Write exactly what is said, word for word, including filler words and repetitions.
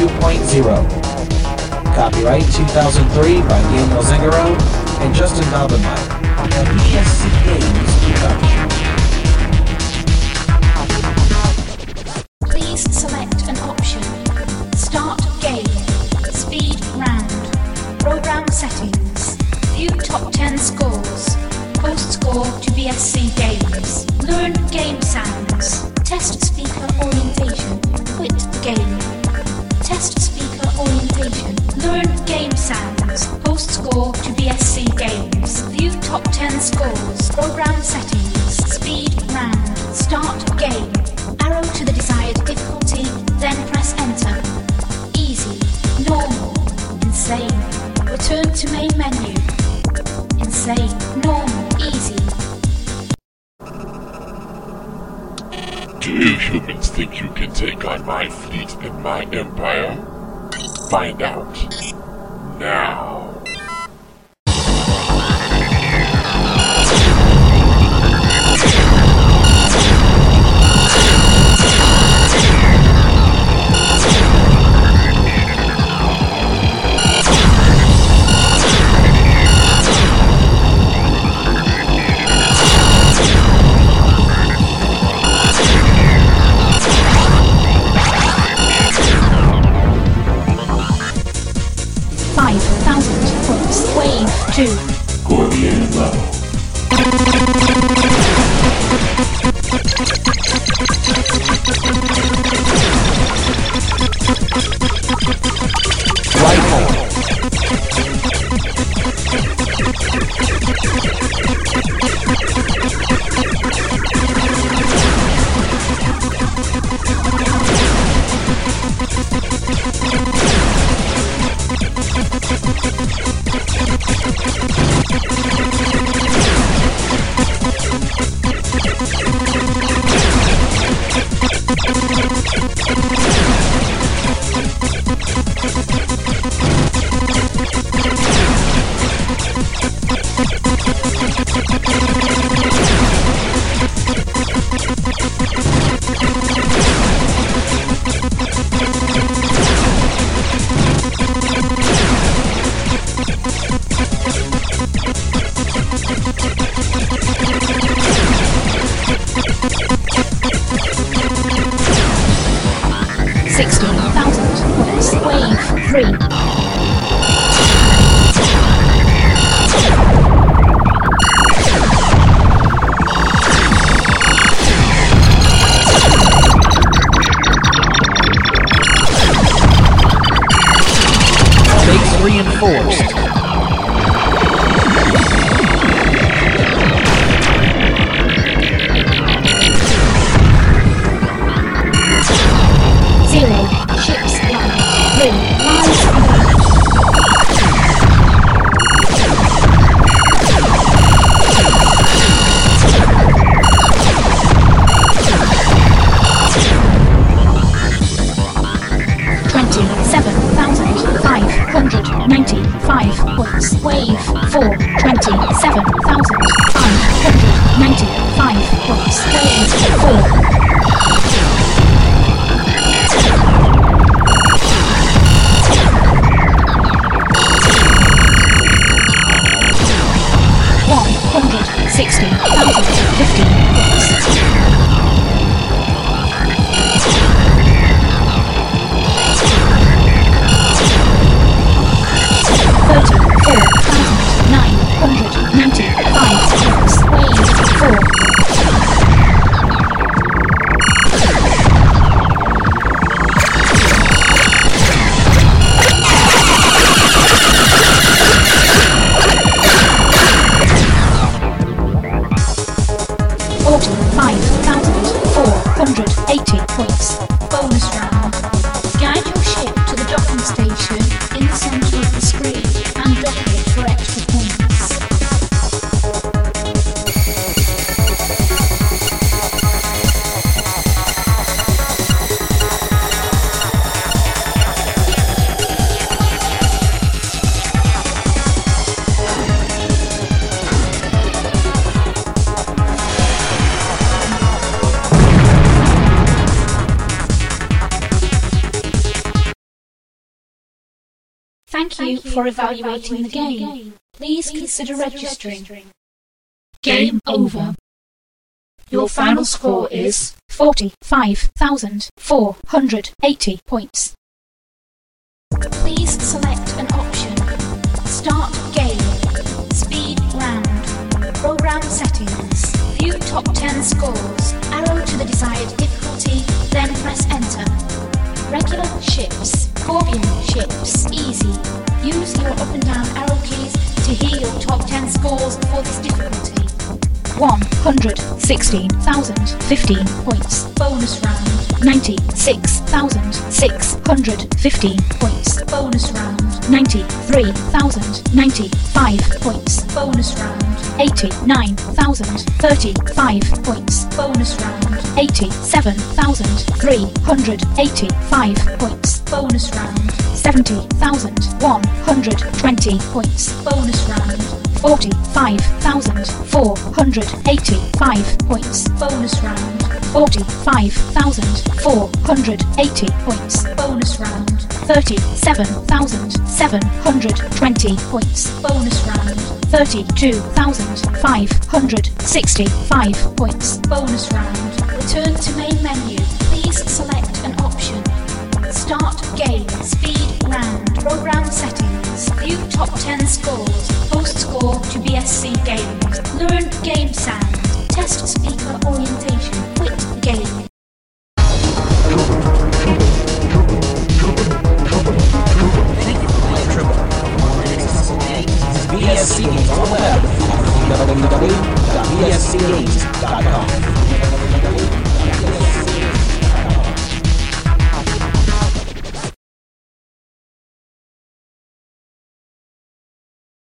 two point oh. Copyright two thousand three by Daniel Zingaro and Justin Daubenmeier. A B S C Games production. Please select an option. Start game. Speed round. Program settings. View top ten scores. Post score to B S C Games. Learn game sounds. Test speaker orientation. Quit the game. Test speaker orientation. Learn game sounds. Post score to B S C Games. View top ten scores. Program settings. Speed round. Start game. Arrow to the desired difficulty, then press enter. Easy. Normal. Insane. Return to main menu. Insane. Normal. Easy. Do you humans think you can take on my fleet and my empire? Find out. Now. five thousand points. Wave two. Gordian level. Rifle. sixteen thousand points. Wave three. Base reinforced. Zero. Ships line. Three. Lies abound. Twenty-seven thousand five hundred ninety-five points. Wave four. Twenty-seven thousand five hundred ninety-five points. Wave four. One hundred sixty thousand fifteen points. Thirty-four thousand nine hundred ninety-five points. Wave four. Thank you for evaluating the game. Please consider registering. Game over. Your final score is forty-five thousand four hundred eighty points. Please select an option. Start game. Speed round. Program settings. View top ten scores. Arrow to the desired difficulty, then press enter. Regular ships. Corbion ships. Easy. Use your up and down arrow keys to hear your top ten scores for this difficulty. one hundred sixteen thousand fifteen points. Bonus round. ninety-six thousand six hundred fifteen points. Bonus round. ninety-three thousand ninety-five points. Bonus round. eighty-nine thousand thirty-five points. Bonus round. eighty-seven thousand three hundred eighty-five points. Bonus round. seventy thousand one hundred twenty points. Bonus round. forty-five thousand four hundred eighty-five points. Bonus round. forty-five thousand four hundred eighty points. Bonus round. thirty-seven thousand seven hundred twenty points. Bonus round. thirty-two thousand five hundred sixty-five points. Bonus round. Return to main menu. Please select an option. Start game. Speed round. Program settings. View top ten scores. Post score to B S C games. Learn game sound. Test speaker orientation. Quit game. B S C Games on the web at w w w dot b s c games dot com.